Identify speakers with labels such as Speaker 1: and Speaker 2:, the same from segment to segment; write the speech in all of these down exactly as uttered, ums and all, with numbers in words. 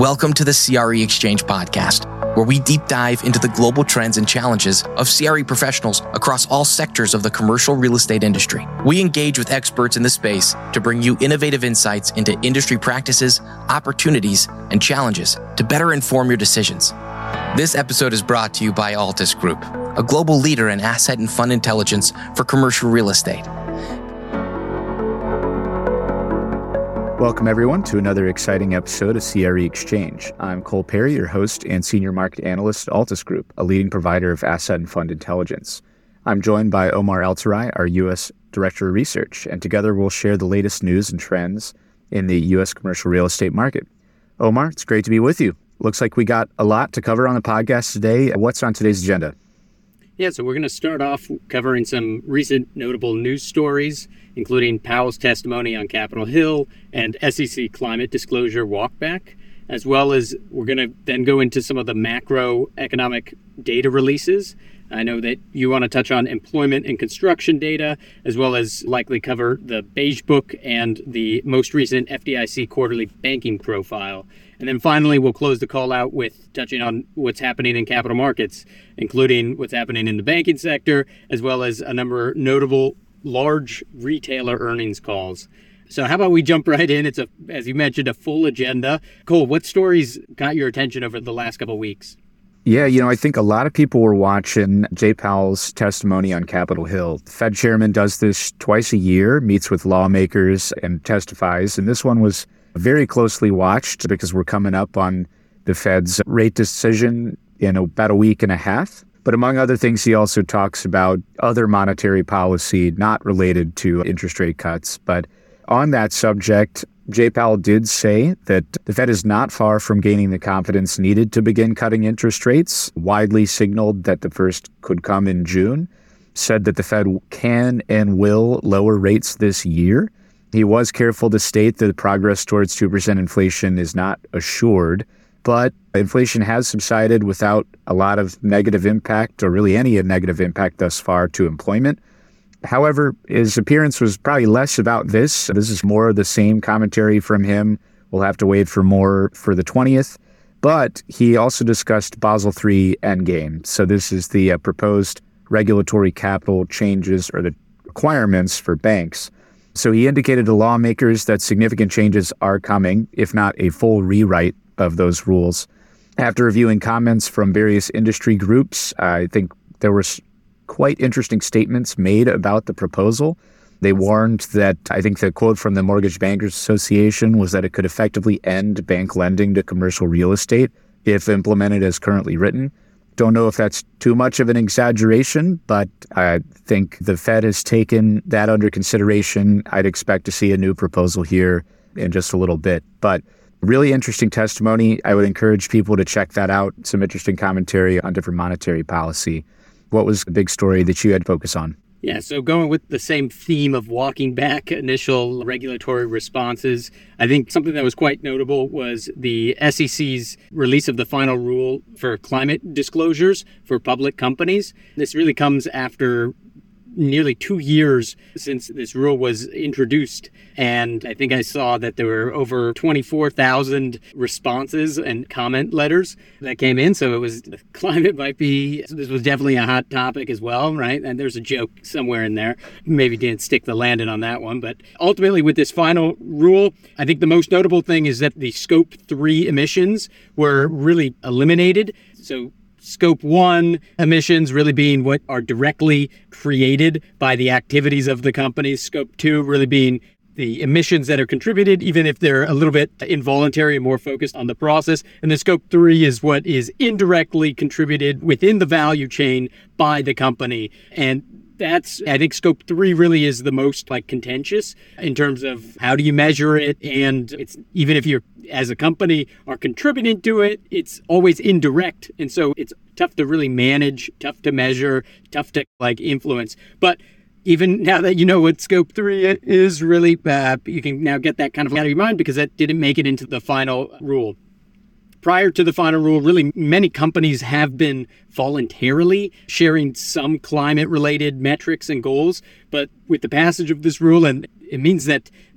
Speaker 1: Welcome to the C R E Exchange podcast, where we deep dive into the global trends and challenges of C R E professionals across all sectors of the commercial real estate industry. We engage with experts in the space to bring you innovative insights into industry practices, opportunities, and challenges to better inform your decisions. This episode is brought to you by Altus Group, a global leader in asset and fund intelligence for commercial real estate.
Speaker 2: Welcome, everyone, to another exciting episode of C R E Exchange. I'm Cole Perry, your host and senior market analyst at Altus Group, a leading provider of asset and fund intelligence. I'm joined by Omar Eltarai, our U S Director of Research, and together we'll share the latest news and trends in the U S commercial real estate market. Omar, it's great to be with you. Looks like we got a lot to cover on the podcast today. What's on today's agenda?
Speaker 3: Yeah, so we're going to start off covering some recent notable news stories, including Powell's testimony on Capitol Hill and S E C climate disclosure walkback, as well as we're going to then go into some of the macroeconomic data releases. I know that you want to touch on employment and construction data, as well as likely cover the Beige Book and the most recent F D I C quarterly banking profile. And then finally, we'll close the call out with touching on what's happening in capital markets, including what's happening in the banking sector, as well as a number of notable large retailer earnings calls. So how about we jump right in? It's, a, as you mentioned, a full agenda. Cole, what stories got your attention over the last couple of weeks?
Speaker 2: Yeah, you know, I think a lot of people were watching Jay Powell's testimony on Capitol Hill. The Fed chairman does this twice a year, meets with lawmakers and testifies. And this one was very closely watched because we're coming up on the Fed's rate decision in about a week and a half. But among other things, he also talks about other monetary policy not related to interest rate cuts. But on that subject, Jay Powell did say that the Fed is not far from gaining the confidence needed to begin cutting interest rates, widely signaled that the first could come in June, said that the Fed can and will lower rates this year. He was careful to state that progress towards two percent inflation is not assured, but inflation has subsided without a lot of negative impact, or really any negative impact thus far, to employment. However, his appearance was probably less about this. This is more of the same commentary from him. We'll have to wait for more for the twentieth. But he also discussed Basel three Endgame. So this is the uh, proposed regulatory capital changes or the requirements for banks. So he indicated to lawmakers that significant changes are coming, if not a full rewrite of those rules. After reviewing comments from various industry groups, I think there were quite interesting statements made about the proposal. They warned that, I think the quote from the Mortgage Bankers Association was that it could effectively end bank lending to commercial real estate if implemented as currently written. Don't know if that's too much of an exaggeration, but I think the Fed has taken that under consideration. I'd expect to see a new proposal here in just a little bit. But really interesting testimony. I would encourage people to check that out. Some interesting commentary on different monetary policy. What was the big story that you had to focus on?
Speaker 3: Yeah, so going with the same theme of walking back initial regulatory responses, I think something that was quite notable was the S E C's release of the final rule for climate disclosures for public companies. This really comes after nearly two years since this rule was introduced. And I think I saw that there were over twenty-four thousand responses and comment letters that came in. So it was, the climate might be, this was definitely a hot topic as well, right? And there's a joke somewhere in there. Maybe didn't stick the landing on that one. But ultimately with this final rule, I think the most notable thing is that the scope three emissions were really eliminated. So Scope one emissions really being what are directly created by the activities of the companies. Scope two really being the emissions that are contributed, even if they're a little bit involuntary and more focused on the process. And then scope three is what is indirectly contributed within the value chain by the company. And that's, I think scope three really is the most like contentious in terms of how do you measure it? And it's, even if you're, as a company, are contributing to it, it's always indirect. And so it's tough to really manage, tough to measure, tough to like influence. But even now that you know what scope three is really, uh, you can now get that kind of out of your mind because that didn't make it into the final rule. Prior to the final rule, really many companies have been voluntarily sharing some climate-related metrics and goals. But with the passage of this rule, and it means that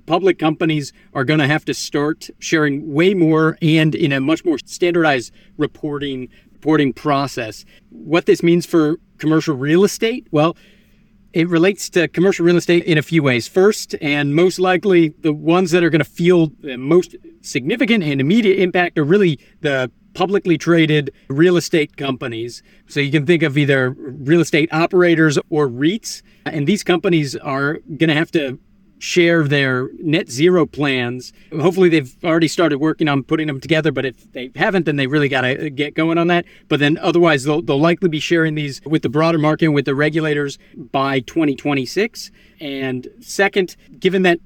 Speaker 3: public companies are going to have to start sharing way more and in a much more standardized reporting reporting process. What this means for commercial real estate? Well, it relates to commercial real estate in a few ways. First, and most likely the ones that are going to feel the most significant and immediate impact are really the publicly traded real estate companies. So you can think of either real estate operators or REITs. And these companies are going to have to share their net zero plans. Hopefully they've already started working on putting them together, but if they haven't, then they really got to get going on that. But then otherwise, they'll, they'll likely be sharing these with the broader market and with the regulators by twenty twenty-six. And second, given that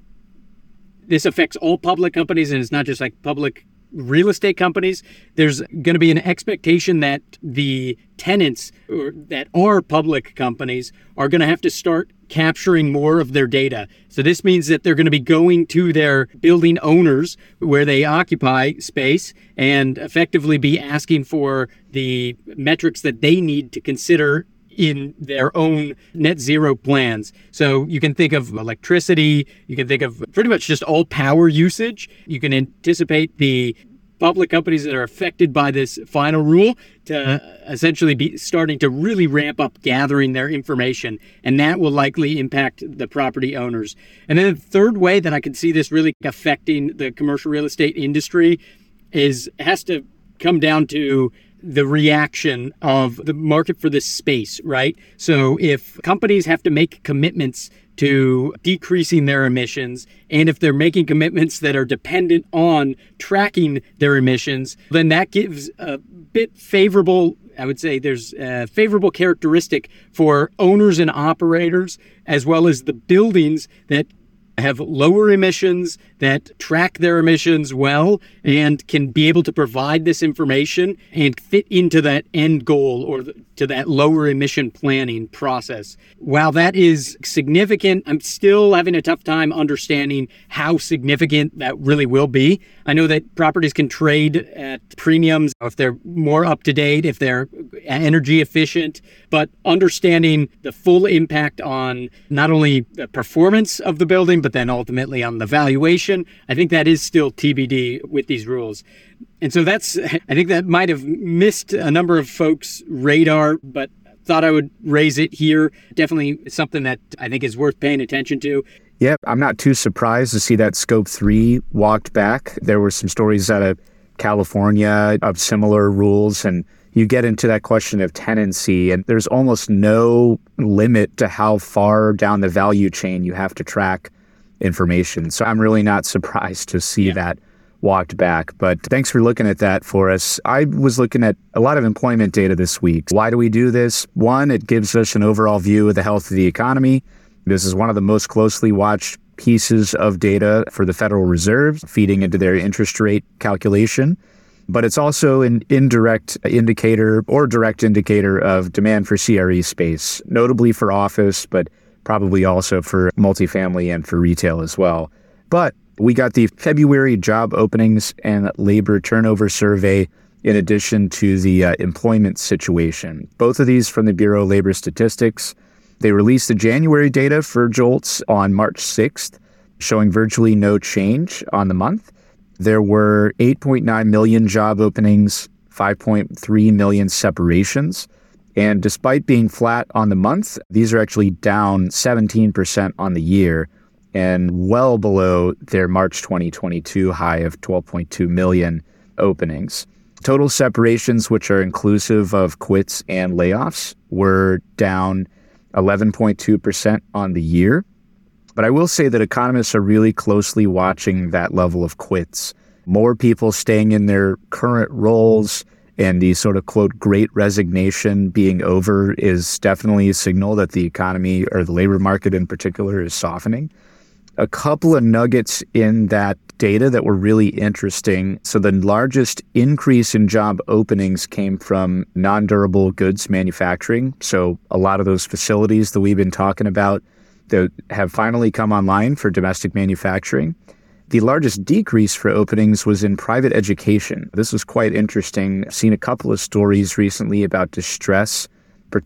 Speaker 3: this affects all public companies and it's not just like public real estate companies, there's going to be an expectation that the tenants or that are public companies are going to have to start capturing more of their data. So this means that they're going to be going to their building owners where they occupy space and effectively be asking for the metrics that they need to consider in their own net zero plans. So you can think of electricity, you can think of pretty much just all power usage. You can anticipate the public companies that are affected by this final rule to essentially be starting to really ramp up gathering their information. And that will likely impact the property owners. And then the third way that I can see this really affecting the commercial real estate industry is has to come down to the reaction of the market for this space, right? So if companies have to make commitments to decreasing their emissions, and if they're making commitments that are dependent on tracking their emissions, then that gives a bit favorable, I would say there's a favorable characteristic for owners and operators, as well as the buildings that have lower emissions, that track their emissions well, and can be able to provide this information and fit into that end goal or to that lower emission planning process. While that is significant, I'm still having a tough time understanding how significant that really will be. I know that properties can trade at premiums if they're more up to date, if they're energy efficient, but understanding the full impact on not only the performance of the building, but then ultimately on the valuation, I think that is still T B D with these rules. And so that's, I think that might have missed a number of folks' radar, but thought I would raise it here. Definitely something that I think is worth paying attention to.
Speaker 2: Yeah, I'm not too surprised to see that Scope three walked back. There were some stories out of California of similar rules, and you get into that question of tenancy, and there's almost no limit to how far down the value chain you have to track information. So I'm really not surprised to see yeah. that walked back. But thanks for looking at that for us. I was looking at a lot of employment data this week. Why do we do this? One, it gives us an overall view of the health of the economy. This is one of the most closely watched pieces of data for the Federal Reserve, feeding into their interest rate calculation. But it's also an indirect indicator or direct indicator of demand for C R E space, notably for office, but probably also for multifamily and for retail as well. But we got the February job openings and labor turnover survey in addition to the uh, employment situation. Both of these from the Bureau of Labor Statistics. They released the January data for JOLTS on March sixth, showing virtually no change on the month. There were eight point nine million job openings, five point three million separations. And despite being flat on the month, these are actually down seventeen percent on the year and well below their March twenty twenty-two high of twelve point two million openings. Total separations, which are inclusive of quits and layoffs, were down eleven point two percent on the year. But I will say that economists are really closely watching that level of quits. More people staying in their current roles and the sort of, quote, great resignation being over is definitely a signal that the economy or the labor market in particular is softening. A couple of nuggets in that data that were really interesting. So the largest increase in job openings came from non-durable goods manufacturing. So a lot of those facilities that we've been talking about that have finally come online for domestic manufacturing. The largest decrease for openings was in private education. This was quite interesting. I've seen a couple of stories recently about distress,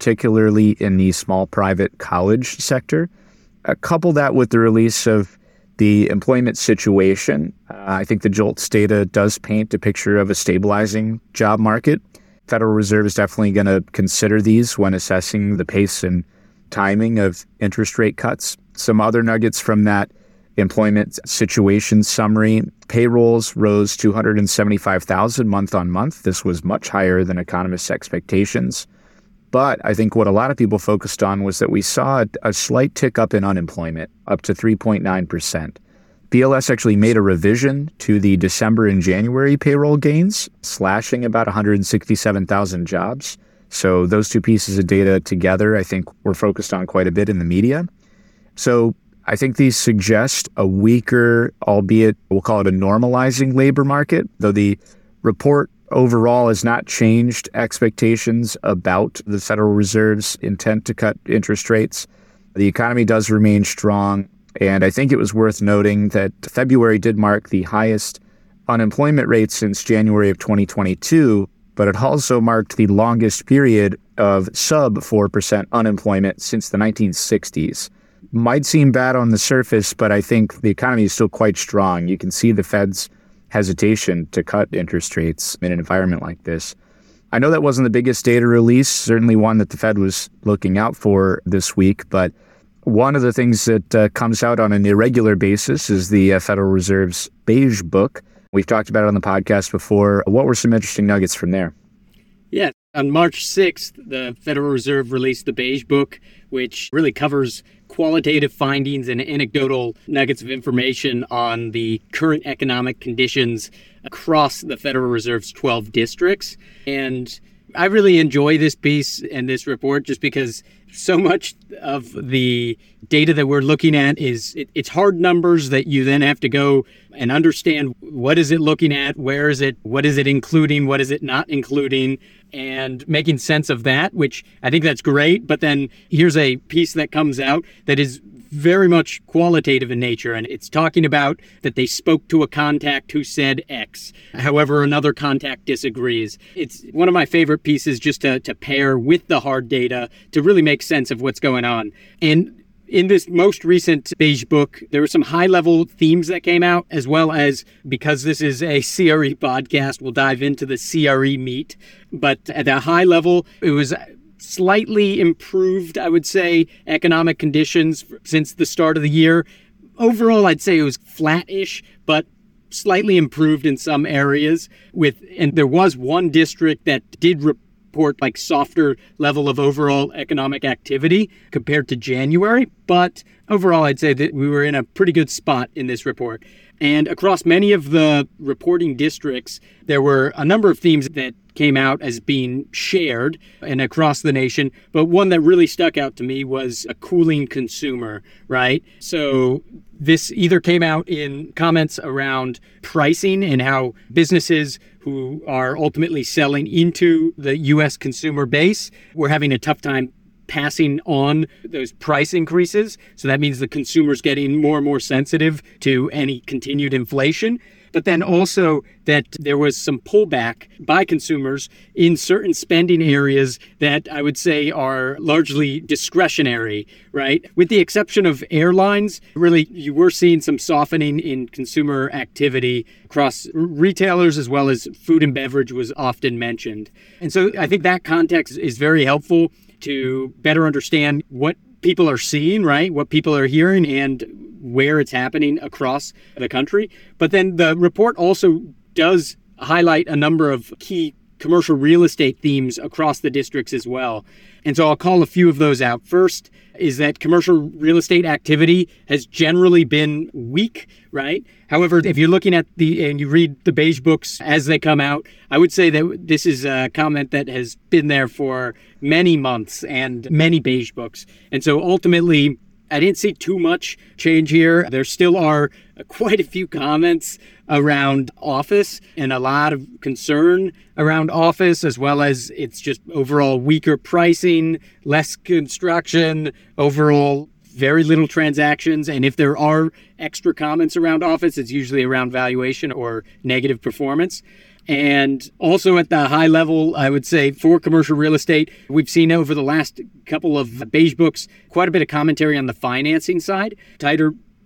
Speaker 2: particularly in the small private college sector. Uh, couple that with the release of The employment situation, uh, I think the JOLTS data does paint a picture of a stabilizing job market. Federal Reserve is definitely going to consider these when assessing the pace and timing of interest rate cuts. Some other nuggets from that employment situation summary: payrolls rose two hundred seventy-five thousand month on month. This was much higher than economists' expectations. But I think what a lot of people focused on was that we saw a, a slight tick up in unemployment, up to three point nine percent. B L S actually made a revision to the December and January payroll gains, slashing about one hundred sixty-seven thousand jobs. So those two pieces of data together, I think, were focused on quite a bit in the media. So I think these suggest a weaker, albeit we'll call it a normalizing labor market, though the report overall has not changed expectations about the Federal Reserve's intent to cut interest rates. The economy does remain strong, and I think it was worth noting that February did mark the highest unemployment rate since January of twenty twenty-two, but it also marked the longest period of sub four percent unemployment since the nineteen sixties. Might seem bad on the surface, but I think the economy is still quite strong. You can see the Fed's hesitation to cut interest rates in an environment like this. I know that wasn't the biggest data release, certainly one that the Fed was looking out for this week, but one of the things that uh, comes out on an irregular basis is the uh, Federal Reserve's Beige Book. We've talked about it on the podcast before. What were some interesting nuggets from there?
Speaker 3: Yeah, on March sixth, the Federal Reserve released the Beige Book, which really covers qualitative findings and anecdotal nuggets of information on the current economic conditions across the Federal Reserve's twelve districts. And I really enjoy this piece and this report just because so much of the data that we're looking at is it, it's hard numbers that you then have to go and understand what is it looking at, where is it, what is it including, what is it not including, and making sense of that, which I think that's great. But then here's a piece that comes out that is very much qualitative in nature, and it's talking about that they spoke to a contact who said X. However, another contact disagrees. It's one of my favorite pieces just to, to pair with the hard data to really make sense of what's going on. And in this most recent Beige Book, there were some high-level themes that came out, as well as, because this is a C R E podcast, we'll dive into the C R E meat. But at a high level, it was slightly improved, I would say, economic conditions since the start of the year. Overall, I'd say it was flat-ish, but slightly improved in some areas. With and there was one district that did report like softer level of overall economic activity compared to January. But overall, I'd say that we were in a pretty good spot in this report. And across many of the reporting districts, there were a number of themes that came out as being shared and across the nation. But one that really stuck out to me was a cooling consumer, right? So this either came out in comments around pricing and how businesses who are ultimately selling into the U S consumer base were having a tough time passing on those price increases. So that means the consumer's getting more and more sensitive to any continued inflation. But then also that there was some pullback by consumers in certain spending areas that I would say are largely discretionary, right? With the exception of airlines, really, you were seeing some softening in consumer activity across retailers, as well as food and beverage was often mentioned. And so I think that context is very helpful to better understand what people are seeing, right? What people are hearing and where it's happening across the country. But then the report also does highlight a number of key commercial real estate themes across the districts as well. And so I'll call a few of those out. First is that commercial real estate activity has generally been weak, right? However, if you're looking at the, and you read the Beige Books as they come out, I would say that this is a comment that has been there for many months and many Beige Books. And so ultimately, I didn't see too much change here. There still are quite a few comments around office and a lot of concern around office, as well as it's just overall weaker pricing, less construction, overall very little transactions. And if there are extra comments around office, it's usually around valuation or negative performance. And also at the high level, I would say for commercial real estate, we've seen over the last couple of Beige Books quite a bit of commentary on the financing side, tighter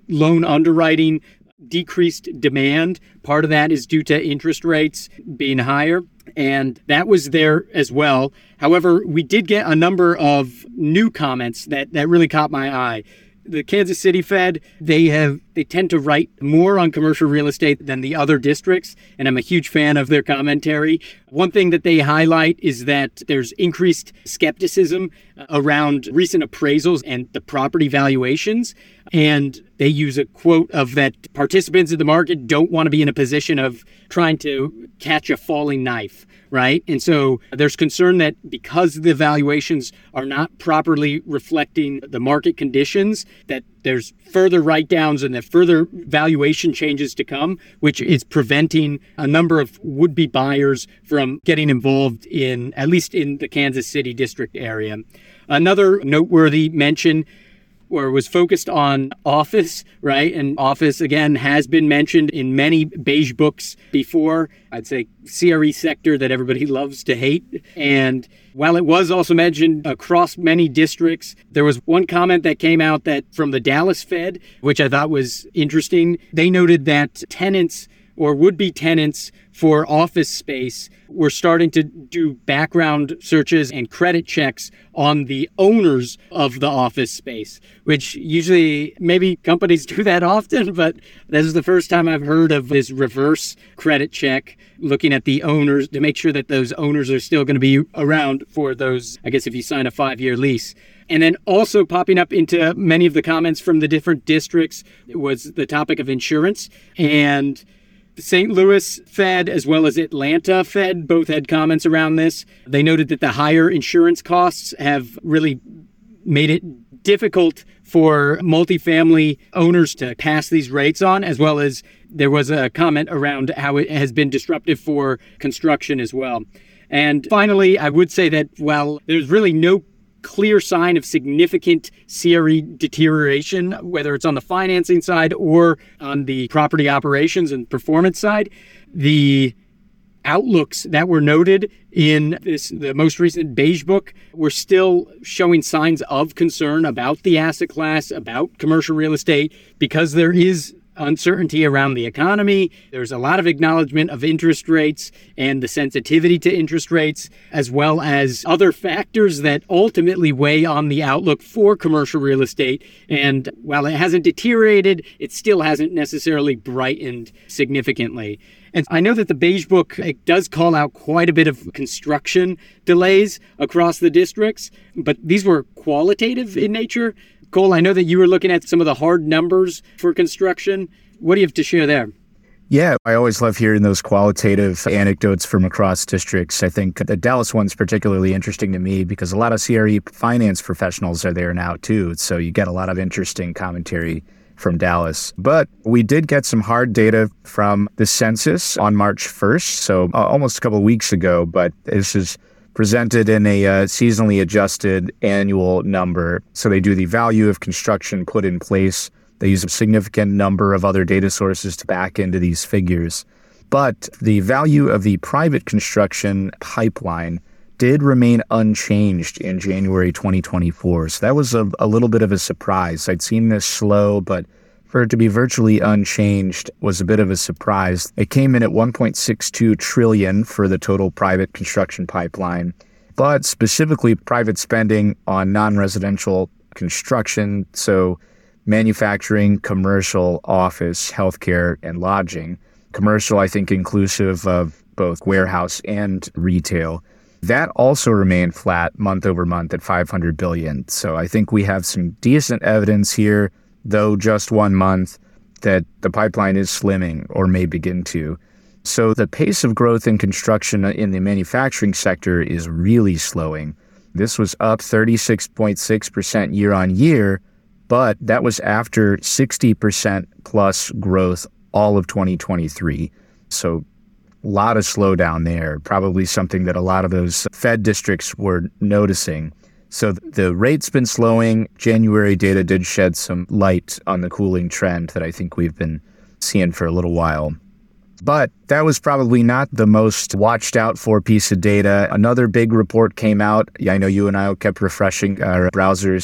Speaker 3: loan underwriting, decreased demand. Part of that is due to interest rates being higher, and that was there as well. However, we did get a number of new comments that, that really caught my eye. The Kansas City Fed, they have they tend to write more on commercial real estate than the other districts, and I'm a huge fan of their commentary. One thing that they highlight is that there's increased skepticism around recent appraisals and the property valuations, and they use a quote of that participants in the market don't want to be in a position of trying to catch a falling knife, right? And so there's concern that because the valuations are not properly reflecting the market conditions, that there's further write-downs and the further valuation changes to come, which is preventing a number of would-be buyers from getting involved in, at least in the Kansas City district area. Another noteworthy mention or was focused on office, right? And office, again, has been mentioned in many beige books before. I'd say C R E sector that everybody loves to hate. And while it was also mentioned across many districts, there was one comment that came out that from the Dallas Fed, which I thought was interesting. They noted that tenants or would-be tenants for office space were starting to do background searches and credit checks on the owners of the office space, which usually maybe companies do that often, but this is the first time I've heard of this reverse credit check, looking at the owners to make sure that those owners are still going to be around for those, I guess if you sign a five-year lease. And then also popping up into many of the comments from the different districts was the topic of insurance. And the Saint Louis Fed as well as Atlanta Fed both had comments around this. They noted that the higher insurance costs have really made it difficult for multifamily owners to pass these rates on, as well as there was a comment around how it has been disruptive for construction as well. And finally, I would say that while there's really no clear sign of significant C R E deterioration, whether it's on the financing side or on the property operations and performance side, the outlooks that were noted in this the most recent beige book were still showing signs of concern about the asset class, about commercial real estate, because there is uncertainty around the economy. There's a lot of acknowledgement of interest rates and the sensitivity to interest rates, as well as other factors that ultimately weigh on the outlook for commercial real estate. And while it hasn't deteriorated, it still hasn't necessarily brightened significantly. And I know that the beige book it does call out quite a bit of construction delays across the districts, but these were qualitative in nature. Cole, I know that you were looking at some of the hard numbers for construction. What do you have to share there?
Speaker 2: Yeah, I always love hearing those qualitative anecdotes from across districts. I think the Dallas one's particularly interesting to me because a lot of C R E finance professionals are there now too. So you get a lot of interesting commentary from Dallas. But we did get some hard data from the census on March first, so uh, almost a couple of weeks ago, but this is presented in a uh, seasonally adjusted annual number. So they do the value of construction put in place. They use a significant number of other data sources to back into these figures. But the value of the private construction pipeline did remain unchanged in January twenty twenty-four. So that was a, a little bit of a surprise. I'd seen this slow, but for it to be virtually unchanged was a bit of a surprise. It came in at one point six two trillion dollars for the total private construction pipeline, but specifically private spending on non-residential construction, so manufacturing, commercial, office, healthcare, and lodging. Commercial, I think, inclusive of both warehouse and retail. That also remained flat month over month at five hundred billion dollars. So I think we have some decent evidence here, though just one month, that the pipeline is slimming or may begin to. So the pace of growth in construction in the manufacturing sector is really slowing. This was up thirty-six point six percent year on year, but that was after sixty percent plus growth all of twenty twenty-three. So a lot of slowdown there, probably something that a lot of those Fed districts were noticing. So the rate's been slowing. January data did shed some light on the cooling trend that I think we've been seeing for a little while. But that was probably not the most watched out for piece of data. Another big report came out. I know you and I kept refreshing our browsers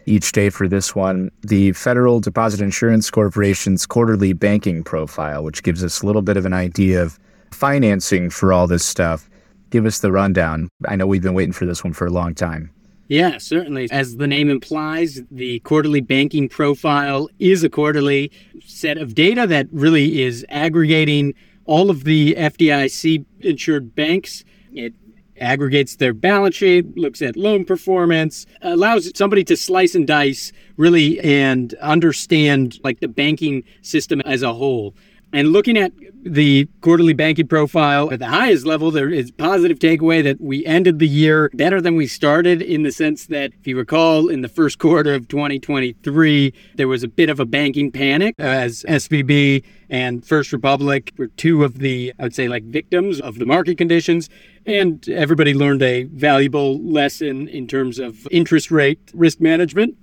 Speaker 2: each day for this one, the Federal Deposit Insurance Corporation's quarterly banking profile, which gives us a little bit of an idea of financing for all this stuff. Give us the rundown. I know we've been waiting for this one for a long time.
Speaker 3: Yeah, certainly. As the name implies, the quarterly banking profile is a quarterly set of data that really is aggregating all of the F D I C-insured banks. It aggregates their balance sheet, looks at loan performance, allows somebody to slice and dice really and understand like the banking system as a whole. And looking at the quarterly banking profile at the highest level, there is positive takeaway that we ended the year better than we started, in the sense that, if you recall, in the first quarter of twenty twenty-three, there was a bit of a banking panic as S V B and First Republic were two of the, I would say, like victims of the market conditions. And everybody learned a valuable lesson in terms of interest rate risk management.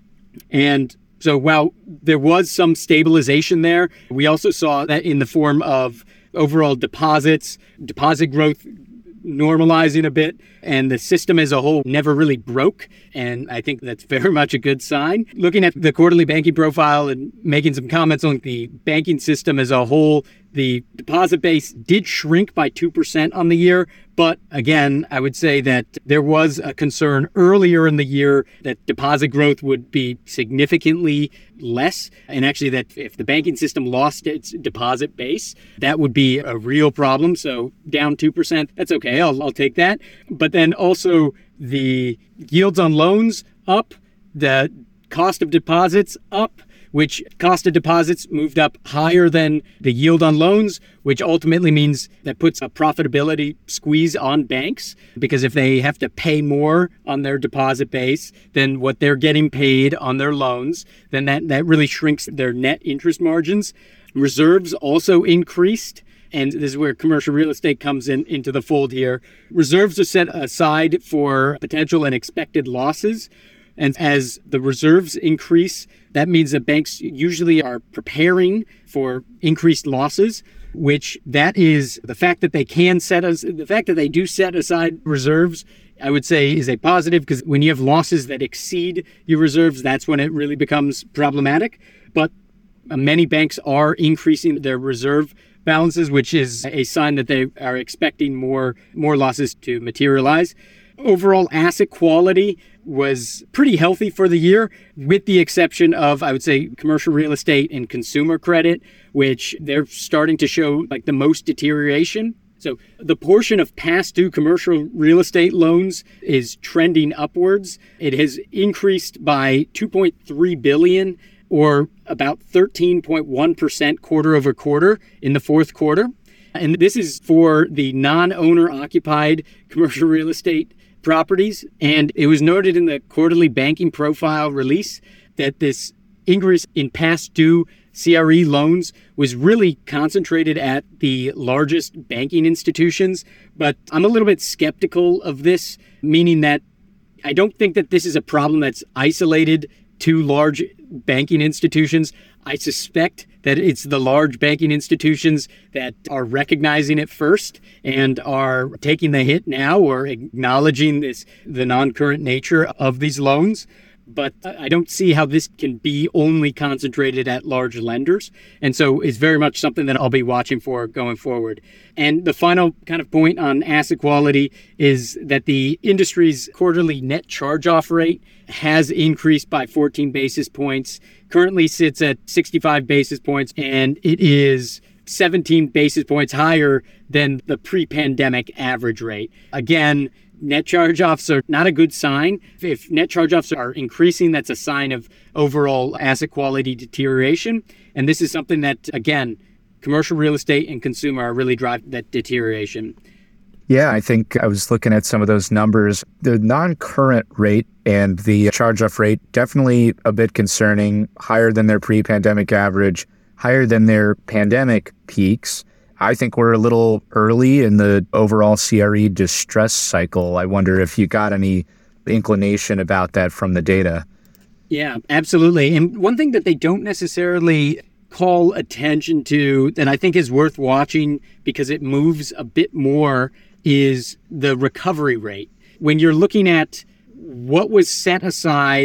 Speaker 3: And so while there was some stabilization there, we also saw that in the form of overall deposits, deposit growth normalizing a bit, and the system as a whole never really broke. And I think that's very much a good sign. Looking at the quarterly banking profile and making some comments on the banking system as a whole, the deposit base did shrink by two percent on the year. But again, I would say that there was a concern earlier in the year that deposit growth would be significantly less. And actually that if the banking system lost its deposit base, that would be a real problem. So down two percent, that's okay. I'll, I'll take that. But then also the yields on loans up, the cost of deposits up, which cost of deposits moved up higher than the yield on loans, which ultimately means that puts a profitability squeeze on banks, because if they have to pay more on their deposit base than what they're getting paid on their loans, then that, that really shrinks their net interest margins. Reserves also increased. And this is where commercial real estate comes in into the fold here. Reserves are set aside for potential and expected losses. And as the reserves increase, that means that banks usually are preparing for increased losses, which that is the fact that they can set us, the fact that they do set aside reserves, I would say is a positive, because when you have losses that exceed your reserves, that's when it really becomes problematic. But many banks are increasing their reserve balances, which is a sign that they are expecting more, more losses to materialize. Overall asset quality was pretty healthy for the year, with the exception of, I would say, commercial real estate and consumer credit, which they're starting to show like the most deterioration. So the portion of past due commercial real estate loans is trending upwards. It has increased by two point three billion dollars, or about thirteen point one percent quarter over quarter in the fourth quarter. And this is for the non-owner occupied commercial real estate properties. And it was noted in the quarterly banking profile release that this increase in past due C R E loans was really concentrated at the largest banking institutions. But I'm a little bit skeptical of this, meaning that I don't think that this is a problem that's isolated to large banking institutions. I suspect that it's the large banking institutions that are recognizing it first and are taking the hit now, or acknowledging this, the non-current nature of these loans. But I don't see how this can be only concentrated at large lenders. And so it's very much something that I'll be watching for going forward. And the final kind of point on asset quality is that the industry's quarterly net charge-off rate has increased by fourteen basis points, currently sits at sixty-five basis points, and it is seventeen basis points higher than the pre-pandemic average rate. Again, net charge-offs are not a good sign. If net charge-offs are increasing, that's a sign of overall asset quality deterioration. And this is something that, again, commercial real estate and consumer are really driving that deterioration.
Speaker 2: Yeah, I think I was looking at some of those numbers. The non-current rate and the charge-off rate, definitely a bit concerning, higher than their pre-pandemic average, higher than their pandemic peaks. I think we're a little early in the overall C R E distress cycle. I wonder if you got any inclination about that from the data.
Speaker 3: Yeah, absolutely. And one thing that they don't necessarily call attention to that I think is worth watching, because it moves a bit more, is the recovery rate. When you're looking at what was set aside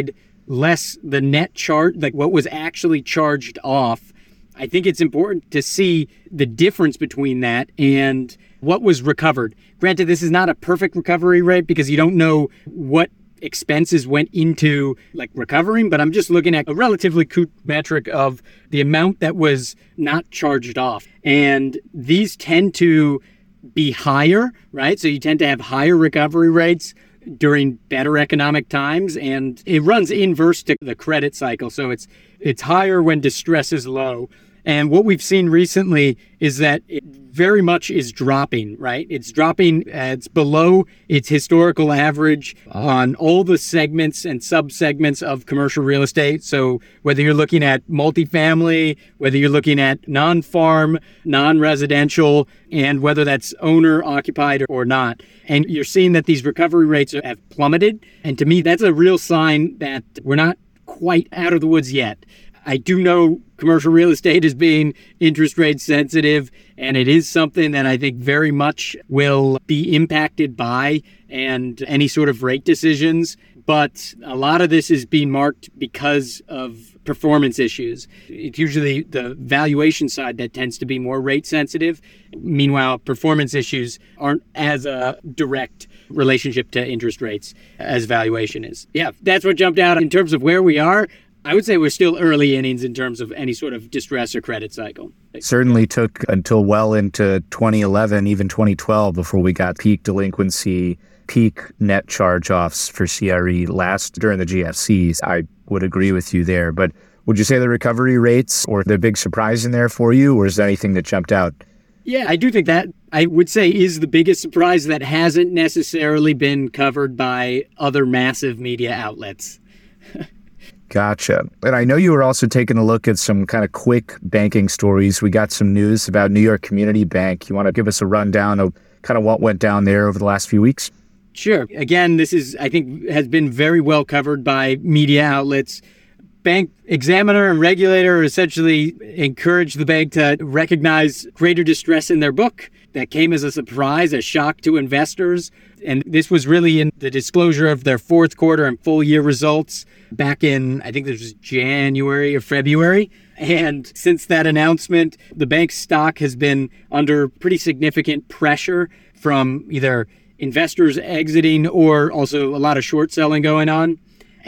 Speaker 3: less the net charge, like what was actually charged off. I think it's important to see the difference between that and what was recovered. Granted, this is not a perfect recovery rate because you don't know what expenses went into like recovering, but I'm just looking at a relatively crude metric of the amount that was not charged off. And these tend to be higher, right? So you tend to have higher recovery rates during better economic times, and it runs inverse to the credit cycle. So it's it's higher when distress is low. And what we've seen recently is that it very much is dropping, right? It's dropping, uh, it's below its historical average on all the segments and sub-segments of commercial real estate. So whether you're looking at multifamily, whether you're looking at non-farm, non-residential, and whether that's owner-occupied or not. And you're seeing that these recovery rates have plummeted. And to me, that's a real sign that we're not quite out of the woods yet. I do know commercial real estate is being interest rate sensitive, and it is something that I think very much will be impacted by and any sort of rate decisions. But a lot of this is being marked because of performance issues. It's usually the valuation side that tends to be more rate sensitive. Meanwhile, performance issues aren't as a direct relationship to interest rates as valuation is. Yeah, that's what jumped out in terms of where we are. I would say we're still early innings in terms of any sort of distress or credit cycle.
Speaker 2: Certainly took until well into twenty eleven, even twenty twelve, before we got peak delinquency, peak net charge-offs for C R E last during the G F Cs. I would agree with you there. But would you say the recovery rates or the big surprise in there for you, or is there anything that jumped out?
Speaker 3: Yeah, I do think that, I would say, is the biggest surprise that hasn't necessarily been covered by other massive media outlets.
Speaker 2: Gotcha. And I know you were also taking a look at some kind of quick banking stories. We got some news about New York Community Bank. You want to give us a rundown of kind of what went down there over the last few weeks?
Speaker 3: Sure. Again, this is, I think, has been very well covered by media outlets. Bank examiner and regulator essentially encouraged the bank to recognize greater distress in their book. That came as a surprise, a shock to investors. And this was really in the disclosure of their fourth quarter and full year results back in, I think this was January or February. And since that announcement, the bank's stock has been under pretty significant pressure from either investors exiting or also a lot of short selling going on.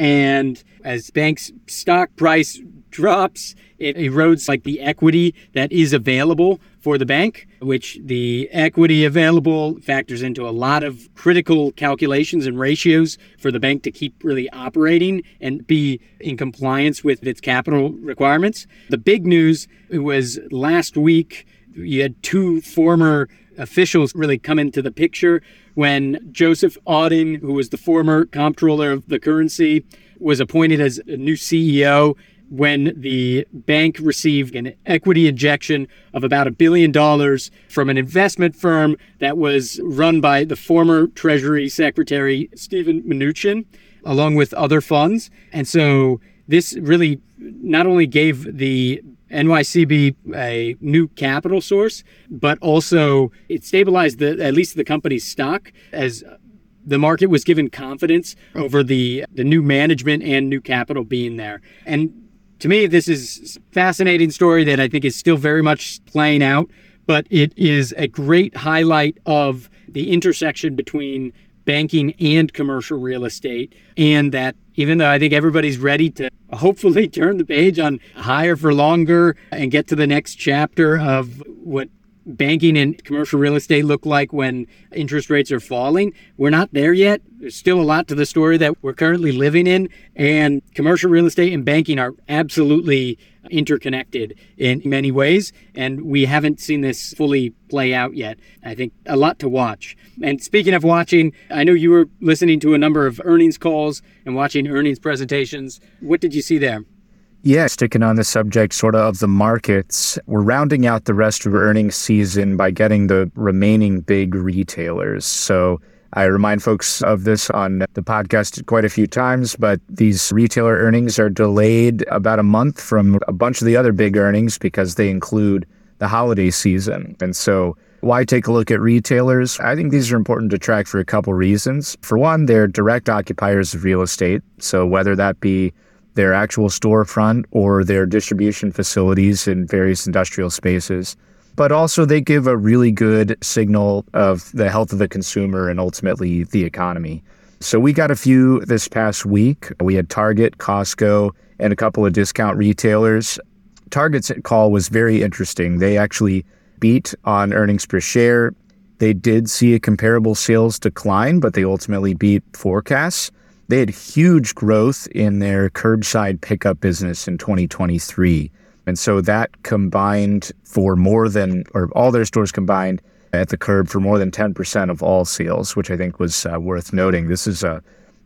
Speaker 3: And as bank's stock price drops, it erodes like the equity that is available for the bank, which the equity available factors into a lot of critical calculations and ratios for the bank to keep really operating and be in compliance with its capital requirements. The big news was last week, you had two former officials really come into the picture when Joseph Auding, who was the former comptroller of the currency, was appointed as a new C E O when the bank received an equity injection of about a billion dollars from an investment firm that was run by the former Treasury Secretary Steven Mnuchin, along with other funds. And so this really not only gave the N Y C B a new capital source, but also it stabilized the, at least the company's stock as the market was given confidence over the, the new management and new capital being there. And to me, this is a fascinating story that I think is still very much playing out, but it is a great highlight of the intersection between banking and commercial real estate. And that even though I think everybody's ready to hopefully turn the page on higher for longer and get to the next chapter of what banking and commercial real estate look like when interest rates are falling, we're not there yet. There's still a lot to the story that we're currently living in, and commercial real estate and banking are absolutely interconnected in many ways, and we haven't seen this fully play out yet. I think a lot to watch. And speaking of watching, I know you were listening to a number of earnings calls and watching earnings presentations. What did you see there?
Speaker 2: Yeah, sticking on the subject sort of of the markets, we're rounding out the rest of earnings season by getting the remaining big retailers. So I remind folks of this on the podcast quite a few times, but these retailer earnings are delayed about a month from a bunch of the other big earnings because they include the holiday season. And so why take a look at retailers? I think these are important to track for a couple reasons. For one, they're direct occupiers of real estate. So whether that be their actual storefront or their distribution facilities in various industrial spaces. But also they give a really good signal of the health of the consumer and ultimately the economy. So we got a few this past week. We had Target, Costco, and a couple of discount retailers. Target's call was very interesting. They actually beat on earnings per share. They did see a comparable sales decline, but they ultimately beat forecasts. They had huge growth in their curbside pickup business in twenty twenty-three. And so that combined for more than, or all their stores combined at the curb for more than ten percent of all sales, which I think was uh, worth noting. This is a,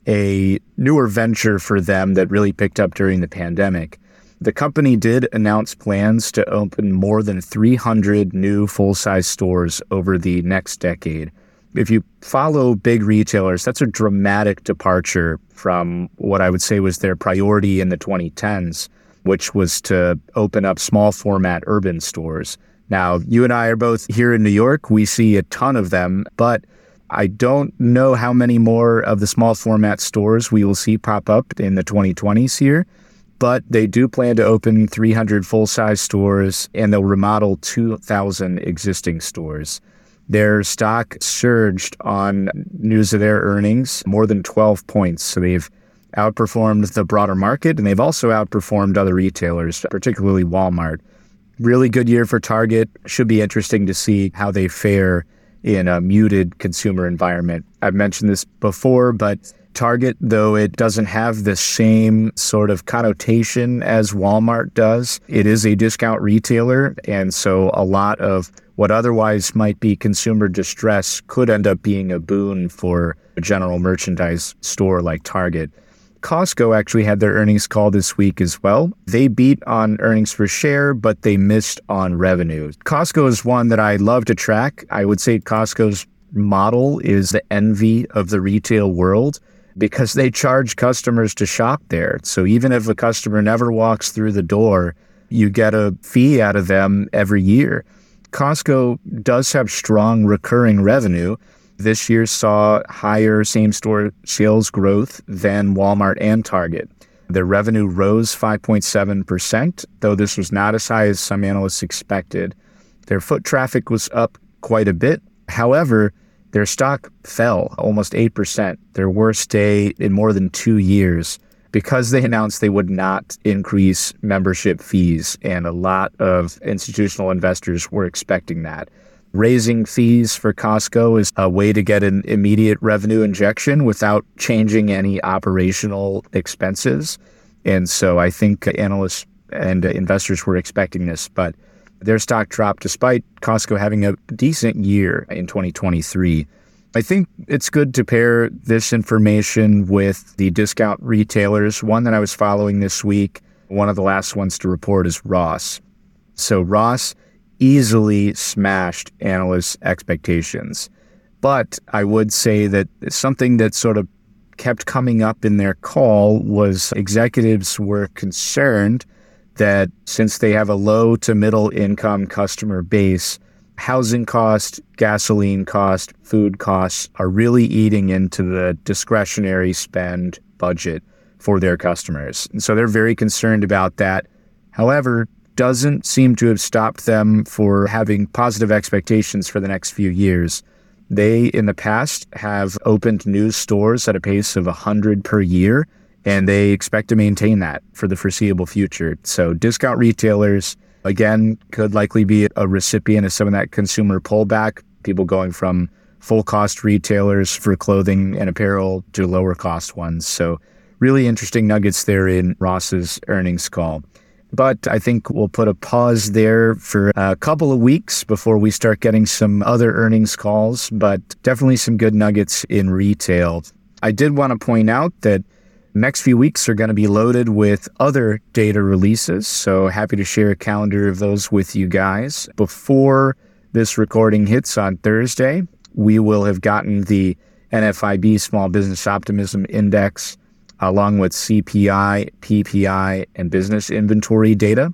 Speaker 2: a newer venture for them that really picked up during the pandemic. The company did announce plans to open more than three hundred new full-size stores over the next decade. If you follow big retailers, that's a dramatic departure from what I would say was their priority in the twenty tens, which was to open up small format urban stores. Now, you and I are both here in New York. We see a ton of them, but I don't know how many more of the small format stores we will see pop up in the twenty twenties here. But they do plan to open three hundred full-size stores, and they'll remodel two thousand existing stores. Their stock surged on news of their earnings more than twelve points. So they've outperformed the broader market, and they've also outperformed other retailers, particularly Walmart. Really good year for Target. Should be interesting to see how they fare in a muted consumer environment. I've mentioned this before, but Target, though it doesn't have the same sort of connotation as Walmart does, it is a discount retailer. And so a lot of what otherwise might be consumer distress could end up being a boon for a general merchandise store like Target. Costco actually had their earnings call this week as well. They beat on earnings per share, but they missed on revenue. Costco is one that I love to track. I would say Costco's model is the envy of the retail world, because they charge customers to shop there. So even if a customer never walks through the door, you get a fee out of them every year. Costco does have strong recurring revenue. This year saw higher same-store sales growth than Walmart and Target. Their revenue rose five point seven percent, though this was not as high as some analysts expected. Their foot traffic was up quite a bit. However, their stock fell almost eight percent, their worst day in more than two years, because they announced they would not increase membership fees, and a lot of institutional investors were expecting that. Raising fees for Costco is a way to get an immediate revenue injection without changing any operational expenses. And so I think analysts and investors were expecting this, but their stock dropped despite Costco having a decent year in twenty twenty-three. I think it's good to pair this information with the discount retailers. One that I was following this week, one of the last ones to report, is Ross. So Ross easily smashed analysts' expectations. But I would say that something that sort of kept coming up in their call was executives were concerned that since they have a low to middle income customer base, housing cost, gasoline cost, food costs are really eating into the discretionary spend budget for their customers. And so they're very concerned about that. However, doesn't seem to have stopped them for having positive expectations for the next few years. They, in the past, have opened new stores at a pace of one hundred per year, and they expect to maintain that for the foreseeable future. So discount retailers, again, could likely be a recipient of some of that consumer pullback, people going from full-cost retailers for clothing and apparel to lower-cost ones. So really interesting nuggets there in Ross's earnings call. But I think we'll put a pause there for a couple of weeks before we start getting some other earnings calls, but definitely some good nuggets in retail. I did want to point out that next few weeks are going to be loaded with other data releases, so happy to share a calendar of those with you guys. Before this recording hits on Thursday, we will have gotten the N F I B Small Business Optimism Index, along with C P I, P P I, and business inventory data.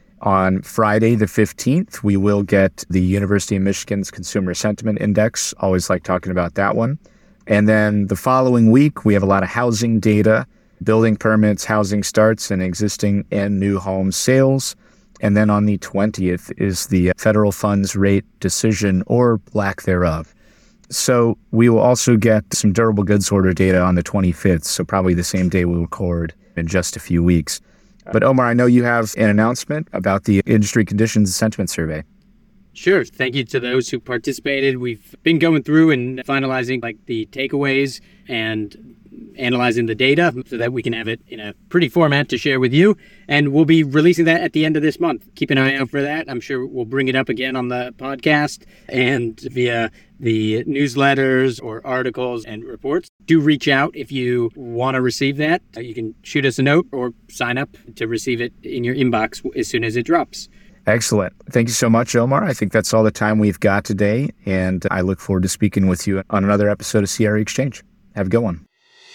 Speaker 2: On Friday the fifteenth, we will get the University of Michigan's Consumer Sentiment Index. Always like talking about that one. And then the following week, we have a lot of housing data. building permits, housing starts, and existing and new home sales. And then on the twentieth is the federal funds rate decision or lack thereof. So we will also get some durable goods order data on the twenty-fifth, so probably the same day we'll record in just a few weeks. But Omar, I know you have an announcement about the Industry Conditions Sentiment Survey.
Speaker 3: Sure. Thank you to those who participated. We've been going through and finalizing like the takeaways and analyzing the data so that we can have it in a pretty format to share with you. And we'll be releasing that at the end of this month. Keep an eye out for that. I'm sure we'll bring it up again on the podcast and via the newsletters or articles and reports. Do reach out if you want to receive that. You can shoot us a note or sign up to receive it in your inbox as soon as it drops.
Speaker 2: Excellent. Thank you so much, Omar. I think that's all the time we've got today, and I look forward to speaking with you on another episode of C R E Exchange. Have a good one.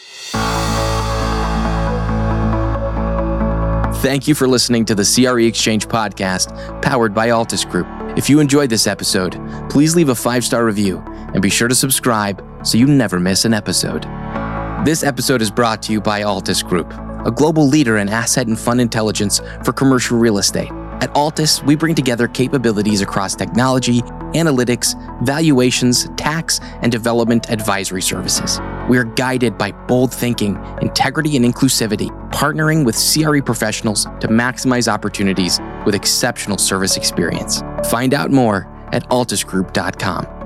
Speaker 1: Thank you for listening to the C R E Exchange podcast, powered by Altus Group. If you enjoyed this episode, please leave a five-star review and be sure to subscribe so you never miss an episode. This episode is brought to you by Altus Group, a global leader in asset and fund intelligence for commercial real estate. At Altus, we bring together capabilities across technology, analytics, valuations, tax, and development advisory services. We are guided by bold thinking, integrity, and inclusivity, partnering with C R E professionals to maximize opportunities with exceptional service experience. Find out more at altus group dot com.